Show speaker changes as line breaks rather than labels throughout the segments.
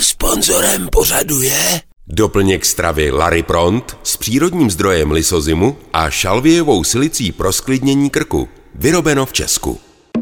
Sponzorem pořadu je
doplněk stravy Larry Pront s přírodním zdrojem lysozymu a šalvějovou silicí pro zklidnění krku. Vyrobeno v Česku.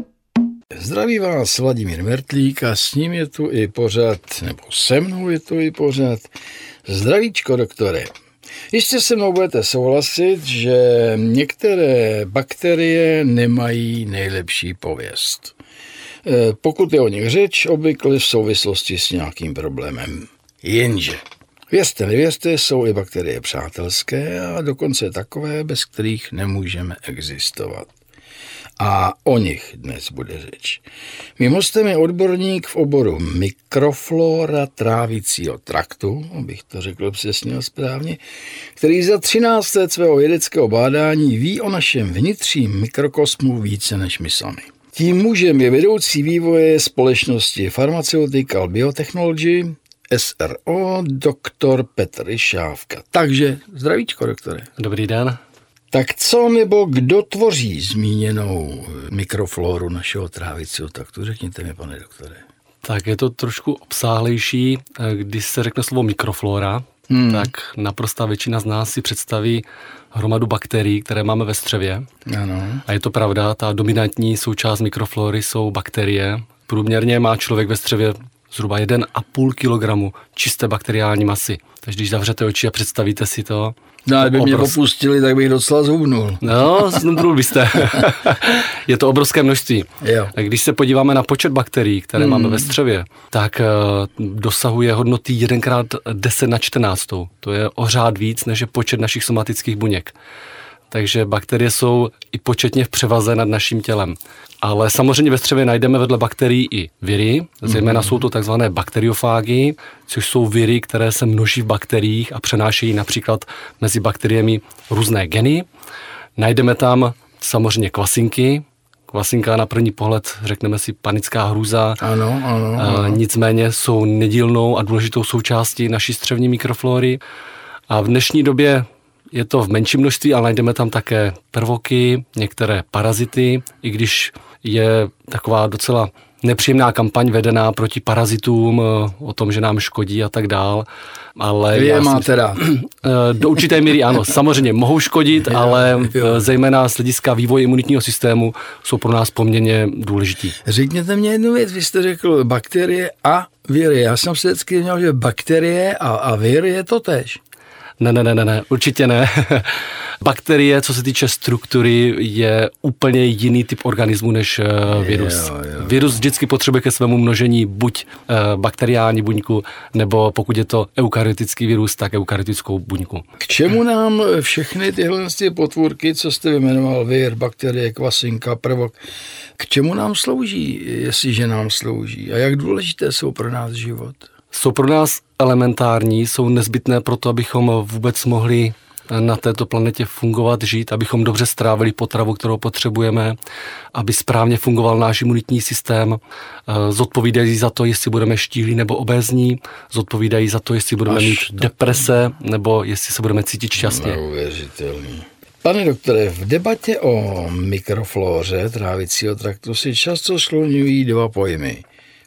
Zdraví vás Vladimír Mertlík a s ním je tu i pořad, nebo se mnou je tu i pořad Zdravíčko, doktore. Jistě se mnou budete souhlasit, že některé bakterie nemají nejlepší pověst. Pokud je o nich řeč, obvykle v souvislosti s nějakým problémem. Jenže, věřte, nevěřte, jsou i bakterie přátelské a dokonce takové, bez kterých nemůžeme existovat. A o nich dnes bude řeč. Mým hostem je odborník v oboru mikroflora trávicího traktu, abych to řekl přesně a správně, který za 13 let svého vědeckého bádání ví o našem vnitřním mikrokosmu více než my sami. Tím mužem je vedoucí vývoje společnosti Pharmaceutical Biotechnology, SRO, doktor Petr Ryšávka. Takže zdravíčko, doktore.
Dobrý den.
Tak co nebo kdo tvoří zmíněnou mikrofloru našeho trávicího traktu? Řekněte mi, pane doktore.
Tak je to trošku obsáhlejší. Když se řekne slovo mikroflora, tak naprostá většina z nás si představí hromadu bakterií, které máme ve střevě.
Ano.
A je to pravda, ta dominantní součást mikroflory jsou bakterie. Průměrně má člověk ve střevě zhruba 1,5 kilogramu čisté bakteriální masy. Takže když zavřete oči a představíte si to...
No, kdyby mě popustili, tak bych docela zhubnul.
No, zhubnul byste. Je to obrovské množství.
Jo.
Když se podíváme na počet bakterií, které máme ve střevě, tak dosahuje hodnoty 1x10^14. To je o řád víc, než je počet našich somatických buněk. Takže bakterie jsou i početně v převaze nad naším tělem. Ale samozřejmě ve střevě najdeme vedle bakterií i viry, zejména jsou to takzvané bakteriofágy, což jsou viry, které se množí v bakteriích a přenášejí například mezi bakteriemi různé geny. Najdeme tam samozřejmě kvasinky. Kvasinka na první pohled, řekneme si, panická hrůza.
Ano.
Nicméně jsou nedílnou a důležitou součástí naší střevní mikroflory. A v dnešní době je to v menším množství, ale najdeme tam také prvoky, některé parazity, i když je taková docela nepříjemná kampaň vedená proti parazitům, o tom, že nám škodí a tak dál. Ale
vy je máte rád.
Do určité míry ano, samozřejmě mohou škodit, ale zejména z hlediska vývoje imunitního systému jsou pro nás poměrně důležití.
Řekněte mě jednu věc, vy jste řekl bakterie a viry. Já jsem si vždycky měl, že bakterie a vir je totéž.
Ne, určitě ne. Bakterie, co se týče struktury, je úplně jiný typ organismu než virus. Jo. Virus vždycky potřebuje ke svému množení buď bakteriální buňku, nebo pokud je to eukaryotický virus, tak eukaryotickou buňku.
K čemu nám všechny tyhle potvůrky, co jste vyjmenoval, vir, bakterie, kvasinka, prvok, k čemu nám slouží, jestliže nám slouží? A jak důležité jsou pro nás život?
Jsou pro nás elementární, jsou nezbytné pro to, abychom vůbec mohli na této planetě fungovat, žít, abychom dobře strávili potravu, kterou potřebujeme, aby správně fungoval náš imunitní systém, zodpovídají za to, jestli budeme štíhlí nebo obézní, zodpovídají za to, jestli budeme mít deprese, nebo jestli se budeme cítit šťastně.
Neuvěřitelný. Pane doktore, v debatě o mikroflóře trávicího traktu si často skloňují dva pojmy.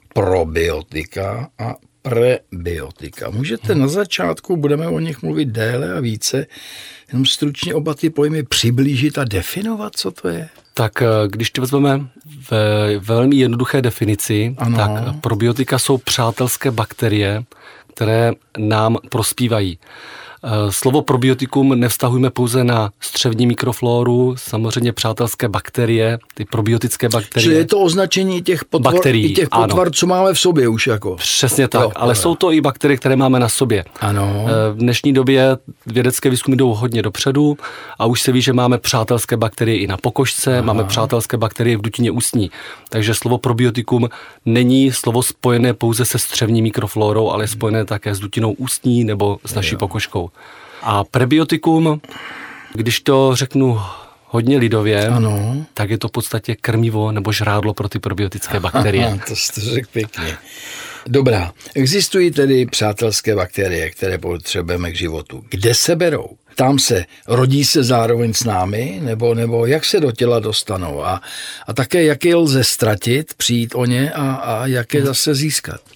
Probiotika a prebiotika. Můžete na začátku, budeme o nich mluvit déle a více, jenom stručně oba ty pojmy přiblížit a definovat, co to je?
Tak když to vezmeme ve velmi jednoduché definici, tak probiotika jsou přátelské bakterie, které nám prospívají. Slovo probiotikum nevztahujeme pouze na střevní mikroflóru, samozřejmě přátelské bakterie, ty probiotické bakterie.
Čili je to označení těch potvar, co máme v sobě už jako.
Přesně tak, ale jsou to i bakterie, které máme na sobě.
Ano.
V dnešní době vědecké výzkumy jdou hodně dopředu a už se ví, že máme přátelské bakterie i na pokožce, máme přátelské bakterie v dutině ústní. Takže slovo probiotikum není slovo spojené pouze se střevní mikroflórou, ale je spojené také s dutinou ústní nebo s naší pokožkou. A prebiotikum, když to řeknu hodně lidově, tak je to v podstatě krmivo nebo žrádlo pro ty probiotické bakterie.
To jste řekl pěkně. Dobrá, existují tedy přátelské bakterie, které potřebujeme k životu. Kde se berou? Tam se rodí se zároveň s námi, nebo jak se do těla dostanou a také jak je lze ztratit, přijít o ně a jak je zase získat.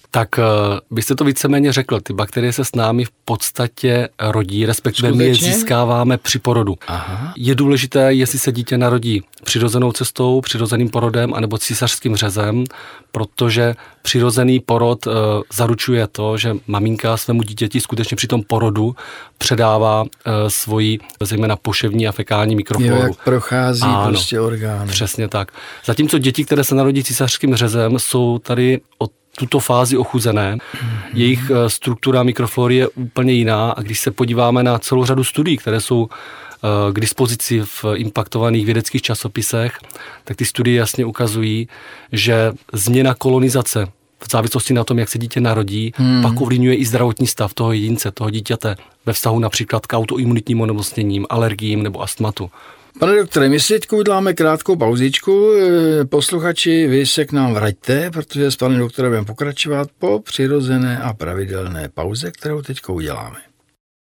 Tak byste to víceméně řekl, ty bakterie se s námi v podstatě rodí, respektive my je získáváme při porodu.
Aha.
Je důležité, jestli se dítě narodí přirozenou cestou, přirozeným porodem anebo císařským řezem, protože přirozený porod zaručuje to, že maminka svému dítěti skutečně při tom porodu předává svoji zejména poševní a fekální mikrofloru.
Jo, jak prochází prostě orgány.
Přesně tak. Zatímco děti, které se narodí císařským řezem, jsou tady od tuto fázi ochuzené. Jejich struktura mikroflory je úplně jiná a když se podíváme na celou řadu studií, které jsou k dispozici v impaktovaných vědeckých časopisech, tak ty studie jasně ukazují, že změna kolonizace v závislosti na tom, jak se dítě narodí, pak ovlivňuje i zdravotní stav toho jedince, toho dítěte ve vztahu například k autoimunitním onemocněním, alergiím nebo astmatu.
Pane doktore, my si teď uděláme krátkou pauzičku. Posluchači, vy se k nám vraťte, protože s panem doktorem budeme pokračovat po přirozené a pravidelné pauze, kterou teď uděláme.